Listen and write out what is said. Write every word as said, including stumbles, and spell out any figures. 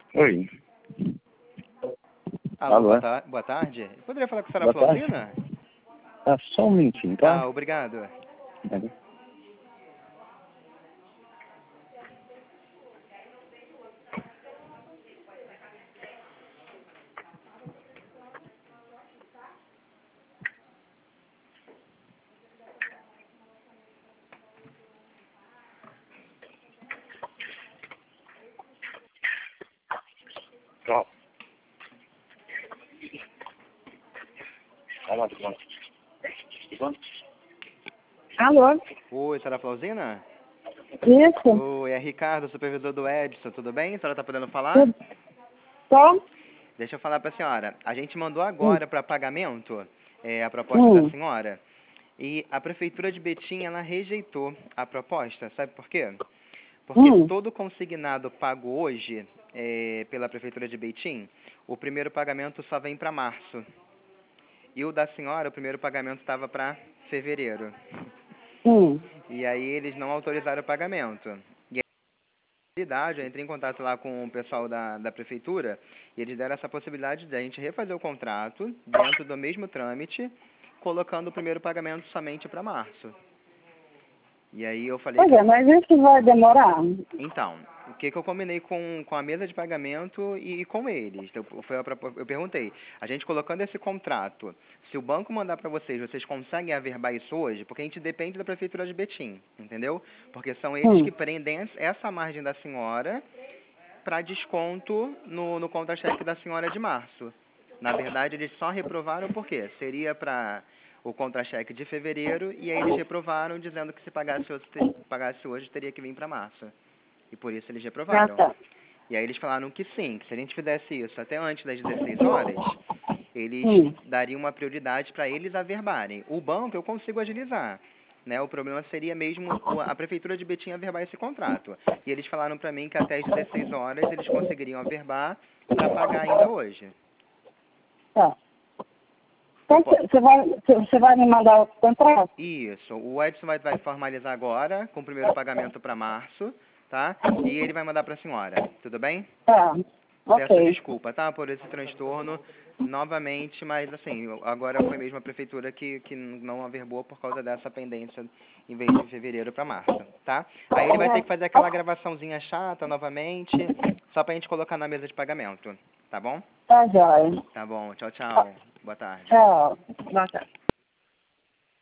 Oi. Alô, Alô? boa, ta boa tarde. Eu poderia falar com a senhora Boa tarde. Flauzina? Ah, só um minutinho, Ah, tá? obrigado. É. Ó. Calma, calma. Alô? Oi, senhora Flauzina? Isso? Oi, é Ricardo, supervisor do Edson, tudo bem? A senhora tá podendo falar? Tudo. Tô? Deixa eu falar pra senhora. A gente mandou Hum. agora para pagamento é, a proposta Hum. da senhora e a prefeitura de Betim, ela rejeitou a proposta, sabe por quê? Porque Hum. todo consignado pago hoje é, pela prefeitura de Betim, o primeiro pagamento só vem para março. E o da senhora, o primeiro pagamento estava para fevereiro. Hum. E aí eles não autorizaram o pagamento. E a possibilidade, eu entrei em contato lá com o pessoal da, da prefeitura, e eles deram essa possibilidade de a gente refazer o contrato dentro do mesmo trâmite, colocando o primeiro pagamento somente para março. E aí eu falei... Pois é, mas isso vai demorar? Então, o que, que eu combinei com, com a mesa de pagamento e, e com eles? Então, foi a, propo- eu perguntei, a gente colocando esse contrato, se o banco mandar para vocês, vocês conseguem averbar isso hoje? Porque a gente depende da prefeitura de Betim, entendeu? Porque são eles Hum. que prendem essa margem da senhora para desconto no, no contra-cheque da senhora de março. Na verdade, eles só reprovaram por quê? Seria para o contra-cheque de fevereiro e aí eles reprovaram dizendo que se pagasse hoje, te- pagasse hoje teria que vir para março. E por isso eles Ah, reprovaram. tá. E aí eles falaram que sim, que se a gente fizesse isso até antes das dezesseis horas, eles Hum. dariam uma prioridade para eles averbarem. O banco eu consigo agilizar. Né? O problema seria mesmo o- a prefeitura de Betim averbar esse contrato. E eles falaram para mim que até as dezesseis horas eles conseguiriam averbar para pagar ainda hoje. Tá. Eu Então, po- você vai, você vai me mandar o contrato? Isso. O Edson vai, vai formalizar agora com o primeiro pagamento para março, tá? E ele vai mandar para a senhora. Tudo bem? Tá. Peço Ok. desculpa, tá? Por esse transtorno novamente, mas assim, eu- agora foi mesmo a prefeitura que, que não averbou por causa dessa pendência em vez de fevereiro para março, tá? Aí ele vai ter que fazer aquela gravaçãozinha chata novamente, só pra gente colocar na mesa de pagamento, tá bom? Tá, jóia. Tá bom, tchau, tchau. Boa tarde. Tchau. Boa tarde.